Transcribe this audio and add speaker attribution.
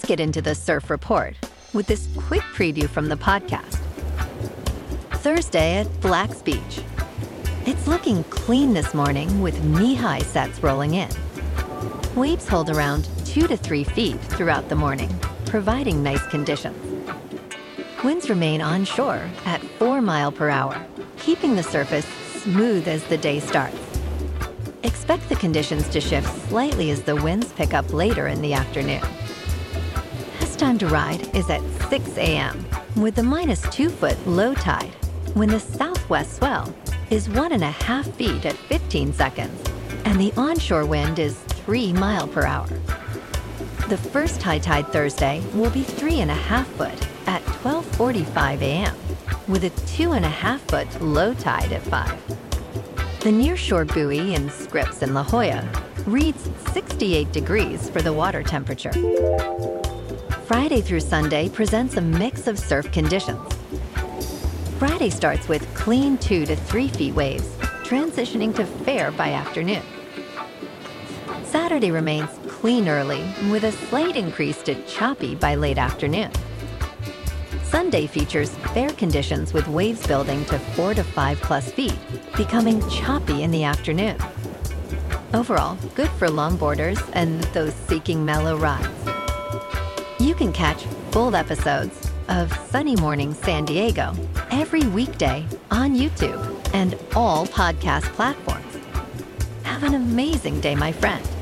Speaker 1: get into the surf report with this quick preview from the podcast. Thursday at Black's Beach. It's looking clean this morning with knee-high sets rolling in. Waves hold around 2 to 3 feet throughout the morning, providing nice conditions. Winds remain onshore at 4 miles per hour, keeping the surface smooth as the day starts. Expect the conditions to shift slightly as the winds pick up later in the afternoon. Best time to ride is at 6 a.m. with the -2 foot low tide, when the southwest swell is 1.5 feet at 15 seconds, and the onshore wind is 3 miles per hour. The first high tide Thursday will be 3.5 foot at 12:45 a.m., with a 2.5 foot low tide at 5. The nearshore buoy in Scripps in La Jolla reads 68 degrees for the water temperature. Friday through Sunday presents a mix of surf conditions. Friday starts with clean 2 to 3 feet waves, transitioning to fair by afternoon. Saturday remains clean early, with a slight increase to choppy by late afternoon. Sunday features fair conditions with waves building to 4 to 5+ feet, becoming choppy in the afternoon. Overall, good for longboarders and those seeking mellow rides. You can catch full episodes of Sunny Morning San Diego every weekday on YouTube and all podcast platforms. Have an amazing day, my friend.